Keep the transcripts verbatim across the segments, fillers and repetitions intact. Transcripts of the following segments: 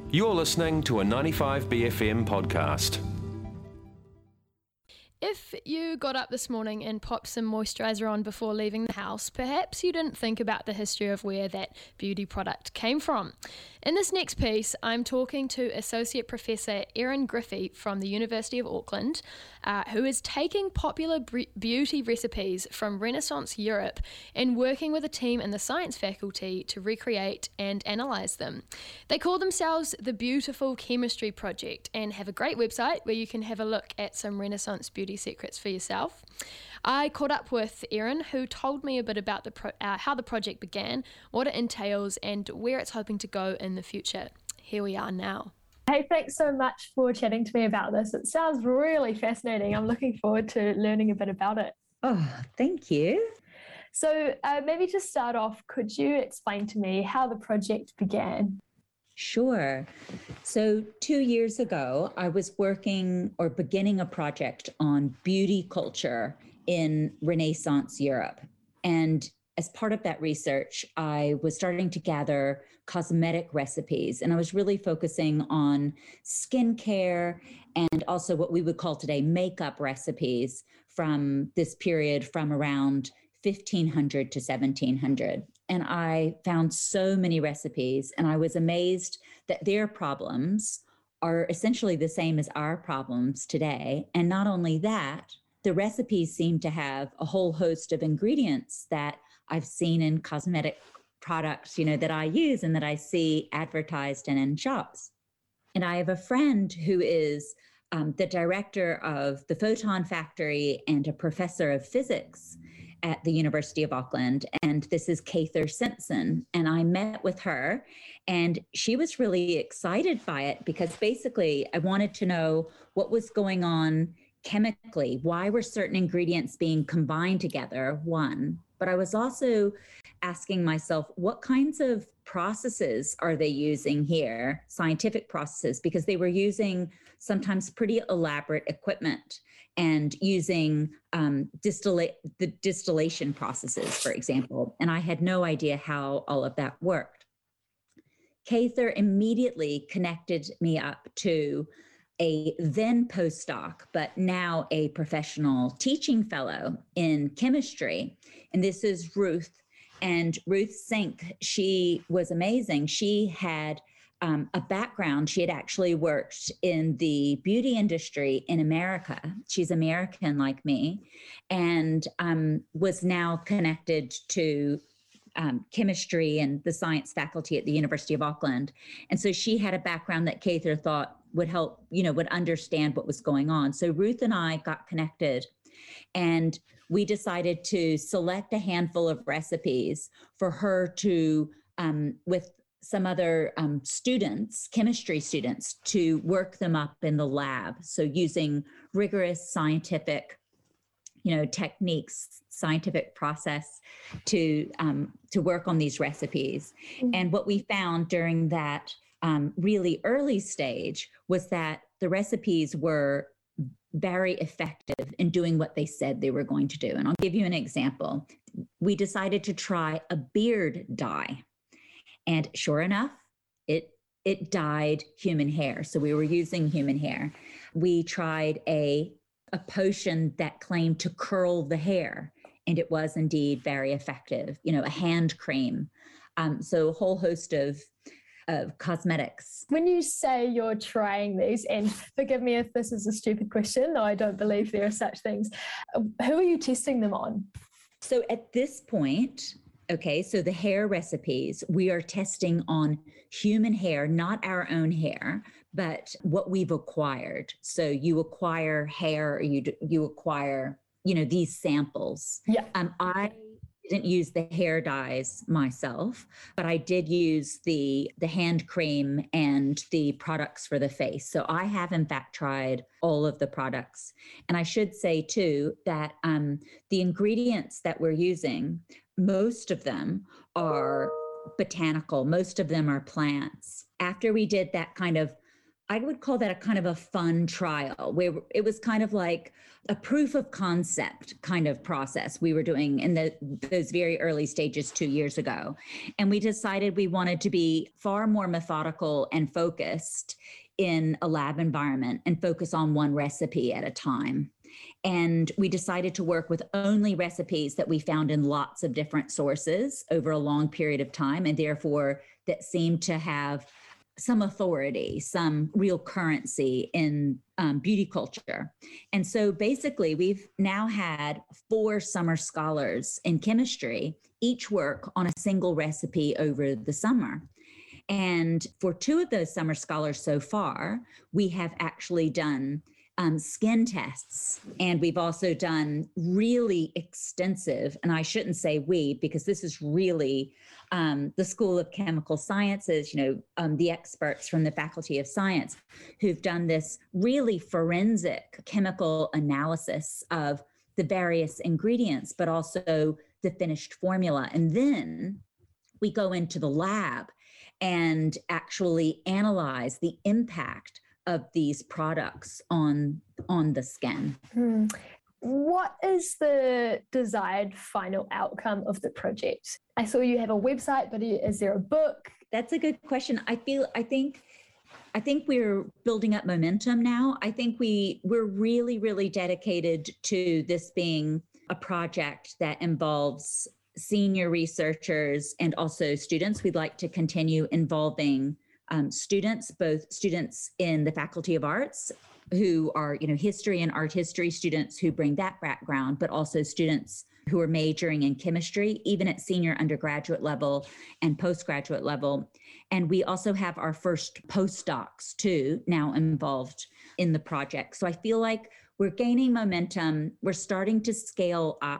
You're listening to a ninety-five B F M podcast. If you got up this morning and popped some moisturiser on before leaving the house, perhaps you didn't think about the history of where that beauty product came from. In this next piece, I'm talking to Associate Professor Erin Griffey from the University of Auckland, uh, who is taking popular bre- beauty recipes from Renaissance Europe and working with a team in the science faculty to recreate and analyse them. They call themselves the Beautiful Chemistry Project and have a great website where you can have a look at some Renaissance beauty secrets for yourself. I caught up with Erin, who told me a bit about the pro- uh, how the project began, what it entails, and where it's hoping to go in the future. Here we are now. Hey, thanks so much for chatting to me about this. It sounds really fascinating. I'm looking forward to learning a bit about it. Oh, thank you. So uh, maybe to start off, could you explain to me how the project began? Sure. So two years ago, I was working or beginning a project on beauty culture in Renaissance Europe. And as part of that research, I was starting to gather cosmetic recipes, and I was really focusing on skincare and also what we would call today makeup recipes from this period from around fifteen hundred to seventeen hundred. And I found so many recipes, and I was amazed that their problems are essentially the same as our problems today. And not only that, the recipes seem to have a whole host of ingredients that I've seen in cosmetic products, you know, that I use and that I see advertised and in shops. And I have a friend who is um, the director of the Photon Factory and a professor of physics at the University of Auckland. And this is Cather Simpson. And I met with her, and she was really excited by it because basically I wanted to know what was going on chemically. Why were certain ingredients being combined together? One. But I was also asking myself, what kinds of processes are they using here, scientific processes, because they were using sometimes pretty elaborate equipment and using um, distilla- the distillation processes, for example. And I had no idea how all of that worked. Cather immediately connected me up to a then postdoc, but now a professional teaching fellow in chemistry. And this is Ruth. And Ruth Sink, she was amazing. She had um, a background. She had actually worked in the beauty industry in America. She's American like me, and um, was now connected to Um, chemistry and the science faculty at the University of Auckland. And so she had a background that Cather thought would help, you know, would understand what was going on. So Ruth and I got connected, and we decided to select a handful of recipes for her to, um, with some other um, students, chemistry students, to work them up in the lab. So using rigorous scientific you know, techniques, scientific process to um, to work on these recipes. Mm-hmm. And what we found during that um, really early stage was that the recipes were very effective in doing what they said they were going to do. And I'll give you an example. We decided to try a beard dye. And sure enough, it it dyed human hair. So we were using human hair. We tried a a potion that claimed to curl the hair, and it was indeed very effective, you know, a hand cream. Um, so a whole host of, of cosmetics. When you say you're trying these, and forgive me if this is a stupid question, though I don't believe there are such things, who are you testing them on? So at this point, okay, so the hair recipes, we are testing on human hair, not our own hair, but what we've acquired. So you acquire hair, or you you acquire, you know, these samples. Yeah. Um, I didn't use the hair dyes myself, but I did use the the hand cream and the products for the face. So I have in fact tried all of the products. And I should say too that um, the ingredients that we're using, most of them are botanical. Most of them are plants. After we did that kind of I would call that a kind of a fun trial where it was kind of like a proof of concept kind of process we were doing in the, those very early stages two years ago. And we decided we wanted to be far more methodical and focused in a lab environment and focus on one recipe at a time. And we decided to work with only recipes that we found in lots of different sources over a long period of time, and therefore that seemed to have some authority, some real currency in um, beauty culture. And so basically, we've now had four summer scholars in chemistry each work on a single recipe over the summer. And for two of those summer scholars so far, we have actually done Um, skin tests. And we've also done really extensive, and I shouldn't say we, because this is really um, the School of Chemical Sciences, you know, um, the experts from the Faculty of Science who've done this really forensic chemical analysis of the various ingredients, but also the finished formula. And then we go into the lab and actually analyze the impact of these products on on the skin. Hmm. What is the desired final outcome of the project? I saw you have a website, but is there a book? That's a good question. I feel I think I think we're building up momentum now. I think we we're really really dedicated to this being a project that involves senior researchers and also students. We'd like to continue involving Um, students, both students in the Faculty of Arts who are, you know, history and art history students who bring that background, but also students who are majoring in chemistry, even at senior undergraduate level and postgraduate level. And we also have our first postdocs too now involved in the project. So I feel like we're gaining momentum. We're starting to scale up,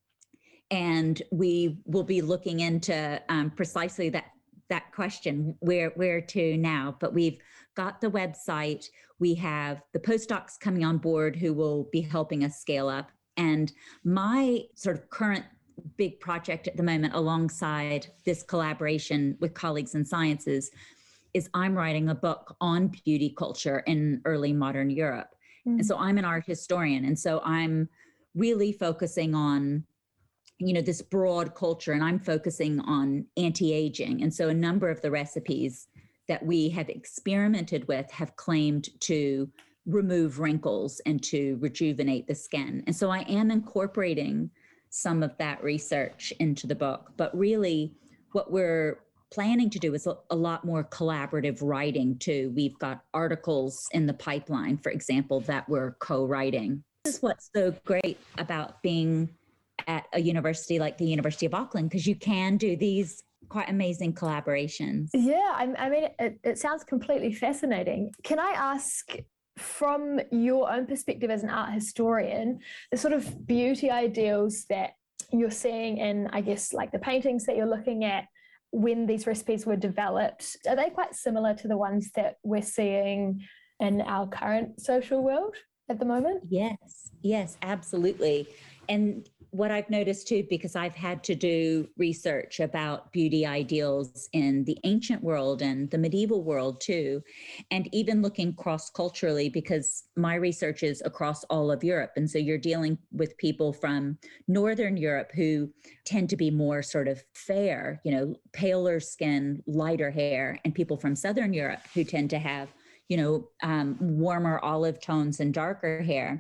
and we will be looking into um, precisely that that question, where where to now. But we've got the website, we have the postdocs coming on board who will be helping us scale up. And my sort of current big project at the moment, alongside this collaboration with colleagues in sciences, is I'm writing a book on beauty culture in early modern Europe. Mm-hmm. And so I'm an art historian. And so I'm really focusing on you know, this broad culture, and I'm focusing on anti-aging. And so a number of the recipes that we have experimented with have claimed to remove wrinkles and to rejuvenate the skin. And so I am incorporating some of that research into the book, but really what we're planning to do is a, a lot more collaborative writing too. We've got articles in the pipeline, for example, that we're co-writing. This is what's so great about being at a university like the University of Auckland, because you can do these quite amazing collaborations. Yeah, I, I mean, it, it sounds completely fascinating. Can I ask, from your own perspective as an art historian, the sort of beauty ideals that you're seeing in, I guess, like the paintings that you're looking at when these recipes were developed, are they quite similar to the ones that we're seeing in our current social world at the moment? Yes, yes, absolutely. And what I've noticed too, because I've had to do research about beauty ideals in the ancient world and the medieval world too, and even looking cross-culturally, because my research is across all of Europe. And so you're dealing with people from Northern Europe who tend to be more sort of fair, you know, paler skin, lighter hair, and people from Southern Europe who tend to have, you know, um, warmer olive tones and darker hair.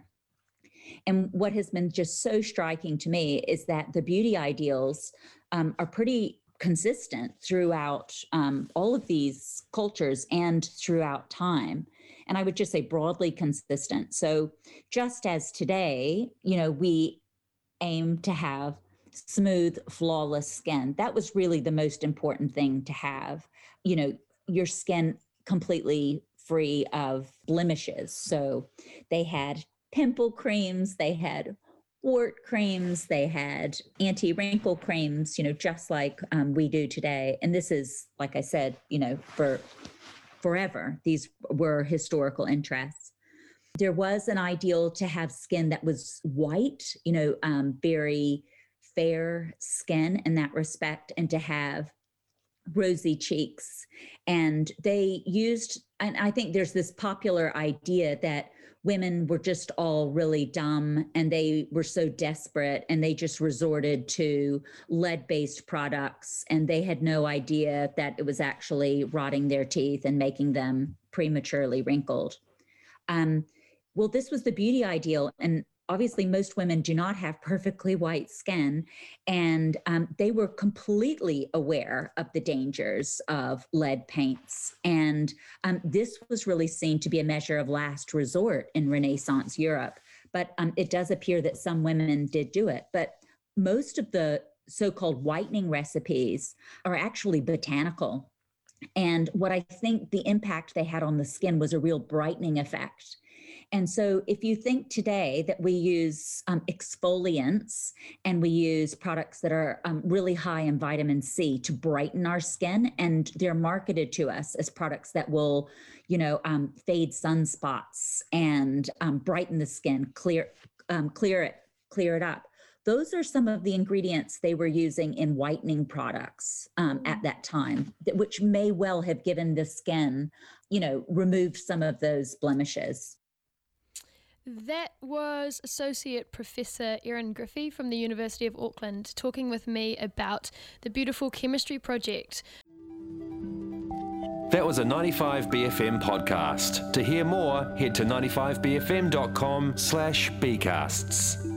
And what has been just so striking to me is that the beauty ideals um, are pretty consistent throughout um, all of these cultures and throughout time. And I would just say broadly consistent. So just as today, you know, we aim to have smooth, flawless skin. That was really the most important thing to have, you know, your skin completely free of blemishes. So they had pimple creams, they had wart creams, they had anti-wrinkle creams, you know, just like um, we do today. And this is, like I said, you know, for forever, these were historical interests. There was an ideal to have skin that was white, you know, um, very fair skin in that respect, and to have rosy cheeks. And they used, and I think there's this popular idea that women were just all really dumb and they were so desperate and they just resorted to lead-based products and they had no idea that it was actually rotting their teeth and making them prematurely wrinkled. Um, well, this was the beauty ideal. And obviously most women do not have perfectly white skin, and um, they were completely aware of the dangers of lead paints. And um, this was really seen to be a measure of last resort in Renaissance Europe. But um, it does appear that some women did do it. But most of the so-called whitening recipes are actually botanical. And what I think the impact they had on the skin was a real brightening effect. And so if you think today that we use um, exfoliants and we use products that are um, really high in vitamin C to brighten our skin, and they're marketed to us as products that will, you know, um, fade sunspots and um, brighten the skin, clear, um, clear it, clear it up. Those are some of the ingredients they were using in whitening products um, at that time, which may well have given the skin, you know, removed some of those blemishes. That was Associate Professor Erin Griffey from the University of Auckland talking with me about the Beautiful Chemistry Project. That was a ninety-five B F M podcast. To hear more, head to ninety-five b f m dot com slash bcasts.